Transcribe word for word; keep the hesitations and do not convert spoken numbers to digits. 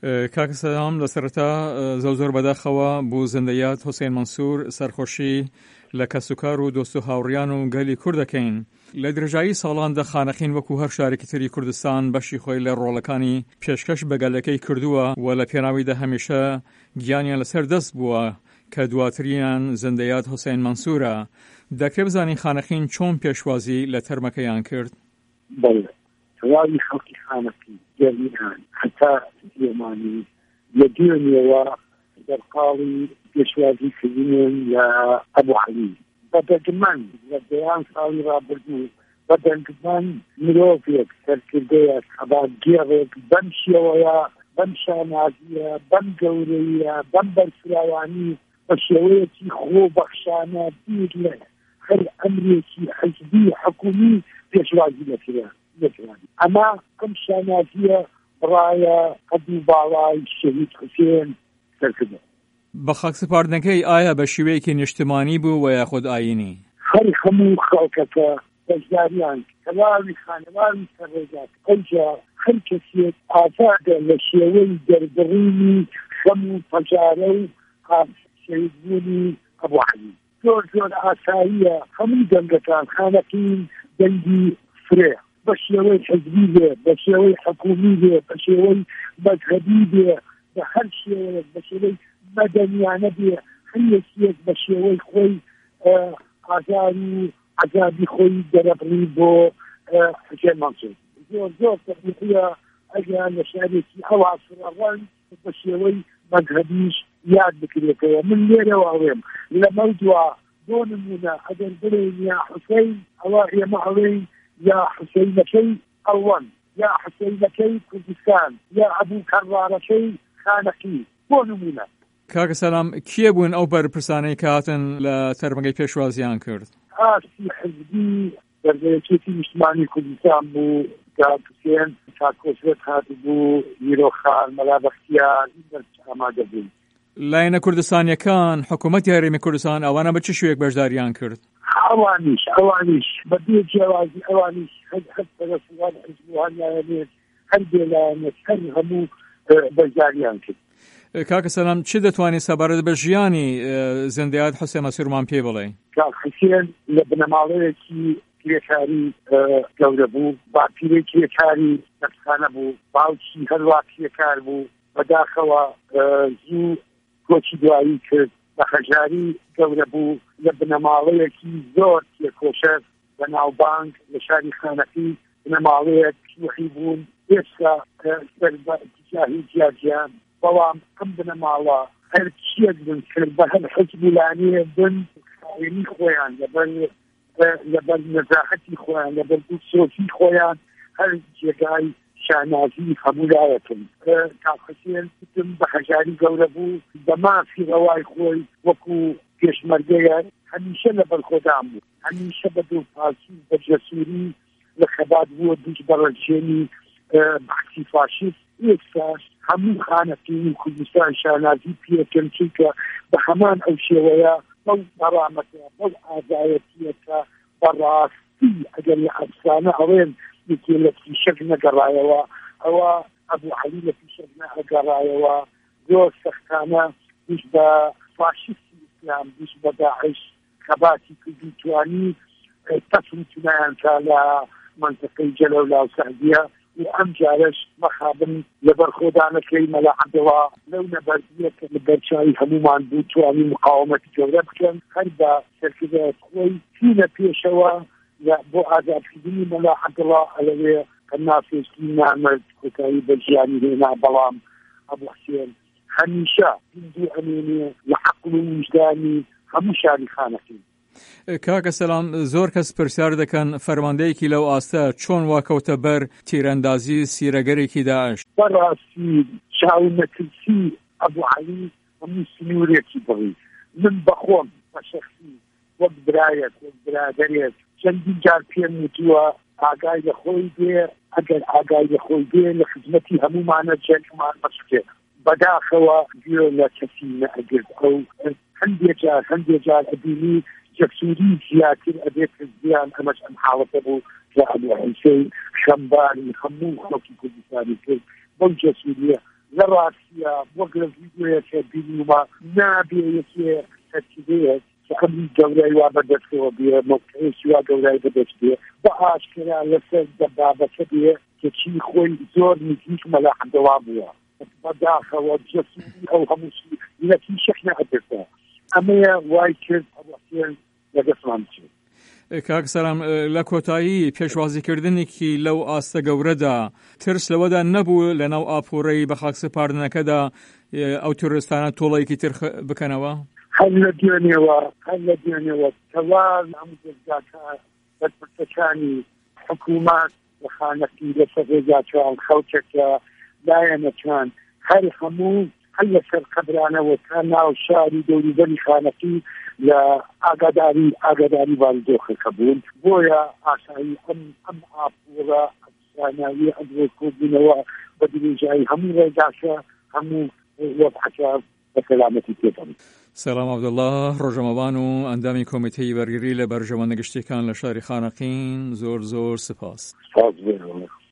کاکە سەلام، لە سەرەتا زەو زۆر بەداخەوە بوو زندەیات حوسێن مەنسوور سەرخۆشی لە کەسوکار و دۆست و هاوڕیان و گەلی کورد دەکەین. لە درێژایی ساڵاندا خانەخین وەکو هەر شارێکی تری کوردستان بەشی خۆی لە ڕۆڵەکانی پێشکەش بە گەلەکەی کردووە و لە پێناویدا هەمیشە گیانیان لەسەر دەست بووە کە دواتریان زندەیات حوسێن مەنسوورە. دەکرێت بزانین خانەخین چۆن پێشوازی لە تەرمەکەیان کرد؟ بەڵێ، تەواوی خەڵکی خانەخین گەرمیان هەتا ئێمانی لە دوێنێەوە دەرقاڵی پێشوازی کردنیان لە ئەبوو عەلی بەدەگمەن لە دەیان ساڵی ڕابردوو بەدەنگمەن مرۆڤێک سەرکردەیە خەباتگێڕێک بەم شێوەیە بەم شانازیە بەم گەورەیە بەم بەرفراوانی بە شێوەیەکی خۆبەخشانە بیر لە هەر ئەمرێکی حەزبی حکومی پێشوازی لەکرێن. ئەمە ئەم شانازیە بڕایە قەدی باڵای شەهید حوسێن سەرکردن. بە خاک سپاردنەکەی ئایا بە شێوەیەکی نیشتمانی بوو و یاخود ئاینی؟ هەر هەموو خەڵکەکە بەشداریان تەواوی خانەواری سەرڕێگات ئەوجا هەر کەسێک ئازادە لە شێوەی دەربڕینی خەم و پەجارە و شەهیدبوونی ئەبوو عەلی. زۆر زۆر ئاساییە هەموو دەنگەکان خانەخین دەنگی فرێ بە شێوەی حزبی بێ، بە شێوەی حکومی بێ، بە شێوەی مەذهبی بێ، بە هەر شێوەیەک بە شێوەی مەدەنیانە بێ، هەر یەکێک بە شێوەی خۆی ئازار و عەزابی خۆی دەرەبڕی بۆ حوسێن مەنسوور. زۆر زۆر تەکنیکیە ئەگەر لە شارێکی ئەوا سڕەڕەن بە شێوەی مەذهبیش یاد بکرێتەوە. من لێرەوە ئەڵێم لە مەودووە بۆ نمونە ئەگەر بڵێن یا حوسێن ئەوە ئێمە ئەڵێن یا حوسێنەکەی ئەڵوان، یا حوسێنەکەی کوردستان، یا ئەبوو کەڕارەکەی خانەخین بۆ نمونە. کاکە سەلام، کێ بوون ئەو بەرپرسانەی کە هاتن لە تەرمەکەی پێشوازیان کرد؟ ئاستی حزبی دەربەیەکێتی نیشتمانی کوردستان بوو، کاک حوسێن چاکۆسرەت هاتبوو، میرۆخان، مەلا بەختیار ئامادە بوون. لایەنە کوردستانیەکان حکوومەتی هەرێمی کوردستان ئەوانە بە چ شێوەیەک بەشداریان کرد؟ ئەوانیش ئەوانیش بە بێ جیاوازی ئەوانیش هەر پەرەسوان حزبوانیانێت هەر بێلایەنێت هەر هەموو بەشداریان کرد. کاکە سەلام، چی دەتوانێت سەبارەت بە ژیانی زندەیات حوسێن مەنسوورمان پێ بڵێ؟ کاک حوسێن لە بنەماڵەیەکی کرێکاری گەورە بوو، باپیرەی کرێکاری نەفسانە بوو، باوکی هەروە کرێکار بوو، بەداخەوە زوو کۆچی دوایی کرد، بە خەجاری گەورە بوو، لە بنەماڵەیەکی زۆر تێکۆشە بە ناوبانگ لە شاری خانەخین بنەماڵەیەک شوخی بوون ئێستا سەر بە ئیتیجاهی جیاجیان. بەڵام ئەم بنەماڵە هەر چیەک بن کرد بە هەر حزبولانیە بن خاوێنی خۆیان لەبەر لەبەر نەزاحەتی خۆیان لەبەر سۆفی خۆیان هەر جێگای شانازی هەمولایەتن. کاک حوسێن تم بە خەجاری گەورە بوو، بە مافی ڕەوای خۆی وەکو پێشمەرگەیە هەمیشە لەبەر خۆدان بوو، هەمیشە بە دڵپاسی بە جەسووری لە خەبات بووە دووش بەڕەنجێنی بەحسی فاشیست. ئێستاش هەموو خانەخین کوردستان شانازی پێکەن چونکە بە هەمان ئەو شێوەیە بەو بەڕامەتە بەو ئازایەتیەکە بەڕاستی ئەگەر لە ئەفسانە ئەڵێن یەکێ لە پیشەک نەگەڕایەوە ئەوە ئەبوو عەلی لە پیشەک نەگەڕایەوە. زۆر سەختانە دوش بە فاشیستی ئیسلام دوش بە داعش خەباتی کوردی توانی تەفروتونیان کا لە منطقەی جەلەولا و سەعدیە و ئەم جارش مەخابن لەبەر خۆدانەکەی مەلا عەبدوڵڵا لەو نەبەردیە کە لە بەرچاوی هەمومان بوو توانی مقاومەتی گەورە بکەن هەر بە سەرکردایەتی خۆی چوونە پێشەوە بۆ ئازادکردنی مەلا عەبدوڵڵا ئەلەوێ کە نافێشتی نامەرد کۆتایی بە ژیانی هێنا. بەڵام ئەبوو حوسێن هەمیشە هیندوو ئەمێنێ لە عەقڵ و وجدانی هەموو شاری خانەخین. کاکە سەلام، زۆر کەس پرسیار دەکەن فەرماندەیەکی لەو ئاستە چۆن واکەوتە بەر تیرەندازی سیرەگەرێکی داعش؟ بەڕاستی چاونەترسی ئەبوو عەلی هەموو سنوورێکی بڕی. من بەخۆم بە شەخسی وەک برایەک وەک برادەرێک چەندین جار پێم وتووە ئاگای لە خۆی بێ، ئەگەر ئاگای لە خۆی بێ لە خزمەتی هەمومانە جەنگمان بەسکێت. بەداخەوە گوێ لە کەسی نەئەگرت. ئەو هەندێک جار هەندێک جار ئەبینی جەسووری زیاتر ئەبێت زیان ئەمەش ئەم حاڵەتە بوو کە ئەبوو حوسێن خەمباری هەموو خەڵکی کوردستانی کرد. بەو جەسووریە لە ڕاستیە وەک لە ڤیدیۆیەکە بینیومە نابێ یەکێ تەرکیبەیەک کە ئەمری گەورەی وا بەدەستەوە بێ مۆقعەیەکی وا گەورەی بەدەست بێ بە ئاشکرا لەسەر دەبابەکە بێ کە چی خۆی زۆر نزیک مەلاحەدەوا بووە بەداخەوە جەسوودی ئەو هەمووشی لەکی شەک نەئەدەسە ئەمەیە وای کرد ئەوەسێن لەدەستمان بچێت. کاک سەرام لە کۆتایی پێشوازیکردنێکی لەو ئاستە گەورەدا ترس لەوەدا نەبوو لە ناو ئاپۆرەی بە خاک سپاردنەکەدا ئەو تۆرستانە تۆڵەیەکی تر بکەنەوە؟ هەر لە دوێنێەوە هەر لە دوێنێەوە تەواو هەموو دەستگاکان بەرپرسەکانی حکوومەت لە خانەکی لەسەر ڕێگاچوان خەڵکێکە لایەنەکان هەر هەموو هەر لەسەر قەبرانەوە تا ناو شاری دەوروبەری خانەکی لە ئاگاداری ئاگاداری باردۆخەکە بوون بۆیە ئاسایی ئەم ئەم ئاپۆرە ئەفساناوی ئەدرۆ کۆبوونەوە بە درێژایی هەموو ڕێگاکە هەموو وەبحەکە بە سەلامەتی پێدەن. سەلام عەبدوڵڵا ڕۆژەمەبان و ئەندامی کۆمیتەی بەرگری لە بەرژەوەندە گشتیەکان لە شاری خانەقین زۆر زۆر سپاس. سپاس بێ.